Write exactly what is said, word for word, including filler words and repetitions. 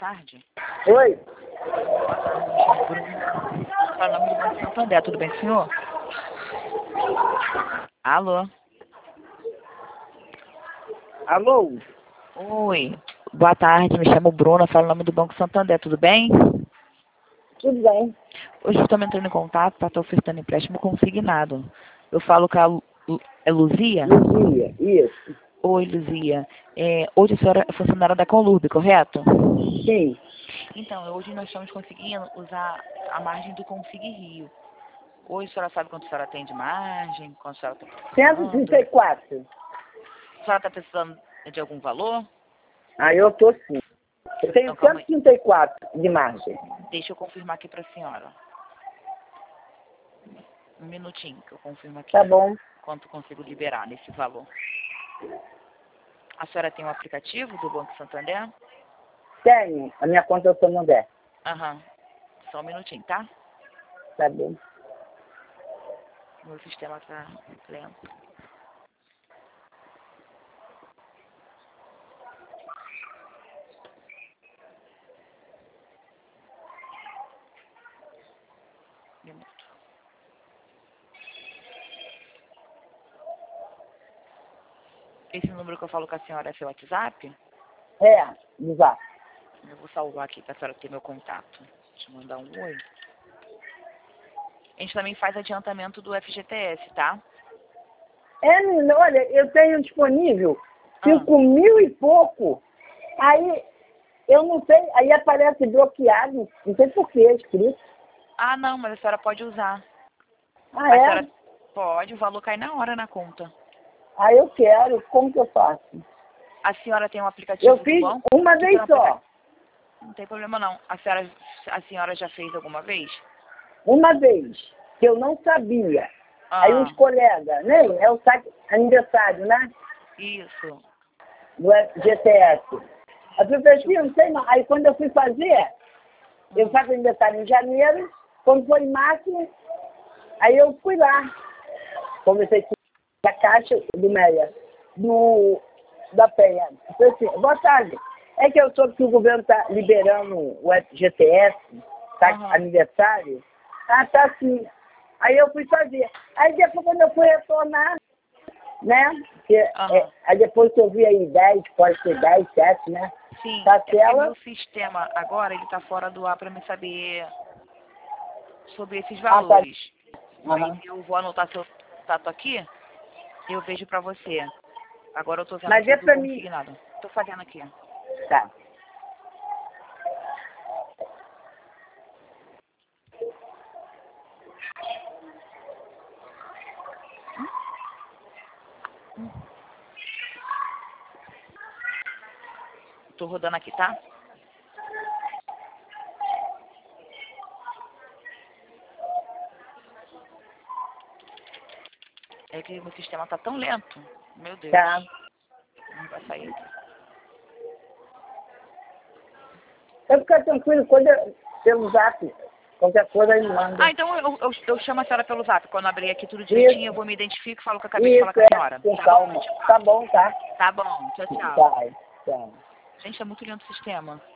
tarde. Oi? Boa tarde, me chamo Bruno. Fala o nome do Banco Santander, tudo bem, senhor? Alô? Alô? Oi. Boa tarde, me chamo Bruna, falo o nome do Banco Santander, tudo bem? Tudo bem. Hoje estou entrando em contato para estar ofertando empréstimo consignado. Eu falo com a Lu... é Luzia? Luzia, isso. Oi, Luzia. É, hoje a senhora é funcionária da Conlurb, correto? Sim. Então, hoje nós estamos conseguindo usar a margem do Config Rio. Hoje a senhora sabe quanto a senhora tem de margem, quanto a senhora está cento e precisando? trinta e quatro. A senhora está precisando de algum valor? Aí eu tô sim. Eu tenho Então, calma cento e trinta e quatro de margem. Deixa eu confirmar aqui para a senhora. Um minutinho que eu confirmo aqui Tá bom. quanto consigo liberar nesse valor. A senhora tem um aplicativo do Banco Santander? Tenho. A minha conta eu sou mulher. Aham. Só um minutinho, tá? Tá bom. Meu sistema tá lento. Minuto. Esse número que eu falo com a senhora é seu WhatsApp? É, exato. Eu vou salvar aqui para a senhora ter meu contato. Deixa eu mandar um oi. A gente também faz adiantamento do F G T S, tá? É, menina, olha, eu tenho disponível Ah. cinco mil e pouco. Aí, eu não sei, aí aparece bloqueado. Não sei por que é escrito. Ah, não, mas a senhora pode usar. Ah, A é? senhora pode, o valor cai na hora na conta. Ah, eu quero. Como que eu faço? A senhora tem um aplicativo Eu do fiz banco? uma que vez tem um só. aplica- Não tem problema não. A senhora, a senhora já fez alguma vez? Uma vez, que eu não sabia. Aí Ah, uns colegas, né? É o saque aniversário, né? isso. Do G T S. A professora, não sei não. Aí quando eu fui fazer, eu Hum. faço aniversário em janeiro, quando foi em março, aí eu fui lá. Conversei com a Caixa do Meia, do, da Penha. Eu falei assim, boa tarde. É que eu soube que o governo está liberando o G T S, tá? Aham. Aniversário. Ah, tá sim. Aí eu fui fazer. Aí depois quando eu fui retornar, né? Porque, Aham. é, aí depois que eu vi aí dez, pode ser dez, sete, né? Sim, Tá é porque tela. meu sistema agora, ele tá fora do ar para me saber sobre esses Ah, tá. valores. Aham. Aí eu vou anotar seu contato aqui e eu vejo para você. Agora eu tô vendo Mas aqui é do pra mim. consignado. Tô fazendo aqui. Tá. Tô rodando aqui, tá? É que meu sistema tá tão lento. Meu Deus. Tá. Não vai sair aqui. Eu ficar tranquilo quando eu, pelo zap. Qualquer coisa aí manda. Ah, então eu, eu, eu chamo a senhora pelo zap. Quando abrir aqui tudo direitinho, Isso. eu vou me identificar e falo que eu acabei de falar Isso, com a é, senhora. com Tá calma. bom? Tá bom, tá? Tá bom. Tchau, tchau. Tá, tchau. Gente, tá muito lento o sistema.